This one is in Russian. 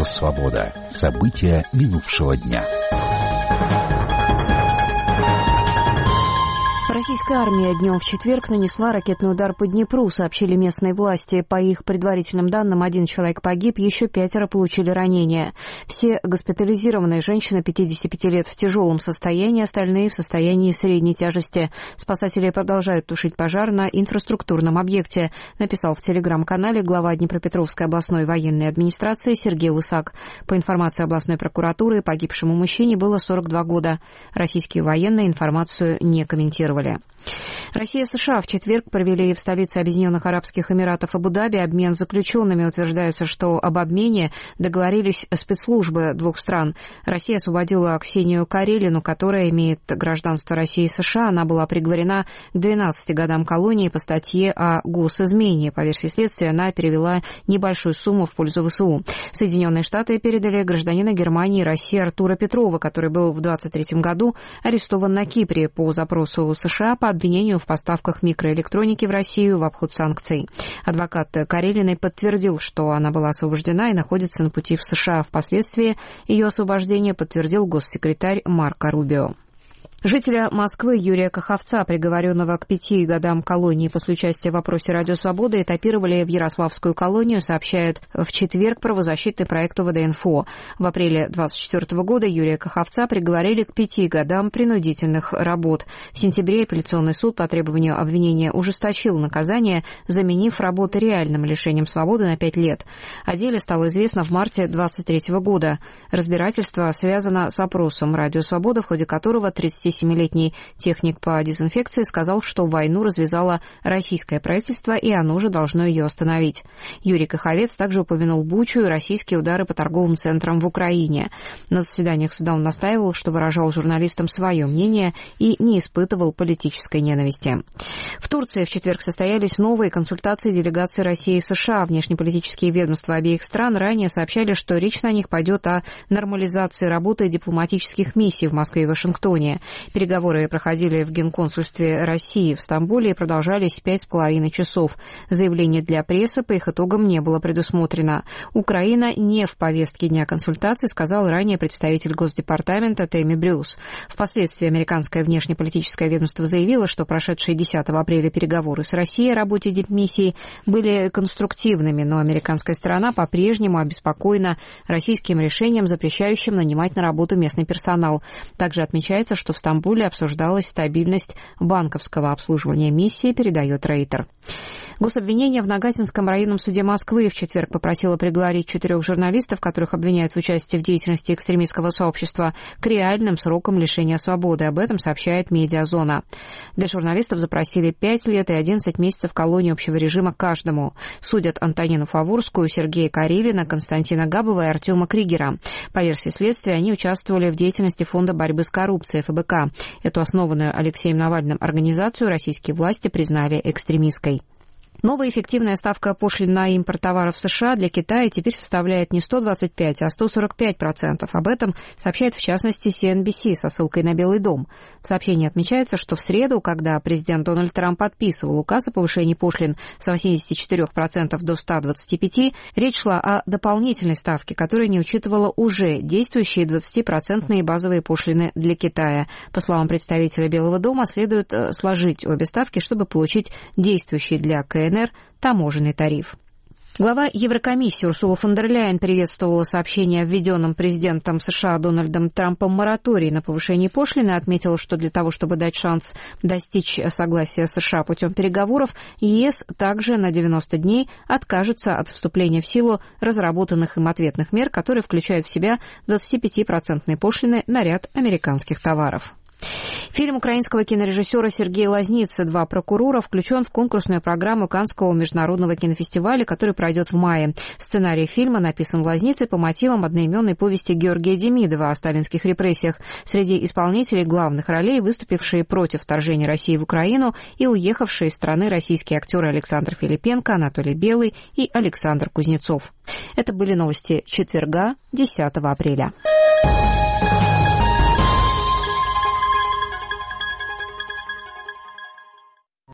Радио «Свобода». События минувшего дня. Российская армия днем в четверг нанесла ракетный удар по Днепру, сообщили местные власти. По их предварительным данным, 1 человек погиб, еще 5 получили ранения. Все госпитализированные женщины 55 лет в тяжелом состоянии, остальные в состоянии средней тяжести. Спасатели продолжают тушить пожар на инфраструктурном объекте, написал в телеграм-канале глава Днепропетровской областной военной администрации Сергей Лысак. По информации областной прокуратуры, погибшему мужчине было 42 года. Российские военные информацию не комментировали. Россия и США в четверг провели в столице Объединенных Арабских Эмиратов Абу-Даби обмен заключенными. Утверждается, что об обмене договорились спецслужбы двух стран. Россия освободила Ксению Карелину, которая имеет гражданство России и США. Она была приговорена к 12 годам колонии по статье о госизмене. По версии следствия, она перевела небольшую сумму в пользу ВСУ. Соединенные Штаты передали гражданина Германии и России Артура Петрова, который был в 2023 году арестован на Кипре по запросу США по обвинению в поставках микроэлектроники в Россию в обход санкций. Адвокат Карелиной подтвердил, что она была освобождена и находится на пути в США. Впоследствии ее освобождение подтвердил госсекретарь Марко Рубио. Жителя Москвы Юрия Каховца, приговоренного к 5 годам колонии после участия в опросе «Радио Свобода», этапировали в Ярославскую колонию, сообщает в четверг правозащитный проект УВД-Инфо. В апреле 2024 года Юрия Каховца приговорили к 5 годам принудительных работ. В сентябре апелляционный суд по требованию обвинения ужесточил наказание, заменив работы реальным лишением свободы на 5 лет. О деле стало известно в марте 2023 года. Разбирательство связано с опросом «Радио Свобода», в ходе которого 37-летний техник по дезинфекции сказал, что войну развязало российское правительство, и оно же должно ее остановить. Юрий Каховец также упомянул Бучу и российские удары по торговым центрам в Украине. На заседаниях суда он настаивал, что выражал журналистам свое мнение и не испытывал политической ненависти. В Турции в четверг состоялись новые консультации делегаций России и США. Внешнеполитические ведомства обеих стран ранее сообщали, что речь на них пойдет о нормализации работы дипломатических миссий в Москве и Вашингтоне. Переговоры проходили в Генконсульстве России в Стамбуле и продолжались 5,5 часов. Заявление для прессы по их итогам не было предусмотрено. Украина не в повестке дня консультаций, сказал ранее представитель Госдепартамента Тэмми Брюс. Впоследствии американское внешнеполитическое ведомство заявило, что прошедшие 10 апреля переговоры с Россией о работе дипмиссии были конструктивными, но американская сторона по-прежнему обеспокоена российским решением, запрещающим нанимать на работу местный персонал. Также отмечается, что в Стамбуле обсуждалась стабильность банковского обслуживания миссии, передает Рейтер. Гособвинение в Нагатинском районном суде Москвы в четверг попросило приговорить 4 журналистов, которых обвиняют в участии в деятельности экстремистского сообщества, к реальным срокам лишения свободы. Об этом сообщает «Медиазона». Для журналистов запросили 5 лет и 11 месяцев колонии общего режима каждому. Судят Антонину Фаворскую, Сергея Карелина, Константина Габова и Артема Кригера. По версии следствия, они участвовали в деятельности Фонда борьбы с коррупцией ФБК. Эту основанную Алексеем Навальным организацию российские власти признали экстремистской. Новая эффективная ставка пошлин на импорт товаров в США для Китая теперь составляет не 125, а 145%. Об этом сообщает, в частности, CNBC со ссылкой на Белый дом. В сообщении отмечается, что в среду, когда президент Дональд Трамп подписывал указ о повышении пошлин с 84% до 125%, речь шла о дополнительной ставке, которая не учитывала уже действующие 20% базовые пошлины для Китая. По словам представителя Белого дома, следует сложить обе ставки, чтобы получить действующий для КНР таможенный тариф. Глава Еврокомиссии Урсула фон дер Ляйен приветствовала сообщение о введенном президентом США Дональдом Трампом моратории на повышение пошлин и отметила, что для того, чтобы дать шанс достичь согласия США путем переговоров, ЕС также на 90 дней откажется от вступления в силу разработанных им ответных мер, которые включают в себя 25% пошлины на ряд американских товаров. Фильм украинского кинорежиссера Сергея Лазницы «Два прокурора» включен в конкурсную программу Каннского международного кинофестиваля, который пройдет в мае. Сценарий фильма написан Лазницей по мотивам одноименной повести Георгия Демидова о сталинских репрессиях. Среди исполнителей главных ролей выступившие против вторжения России в Украину и уехавшие из страны российские актеры Александр Филипенко, Анатолий Белый и Александр Кузнецов. Это были новости четверга, 10 апреля.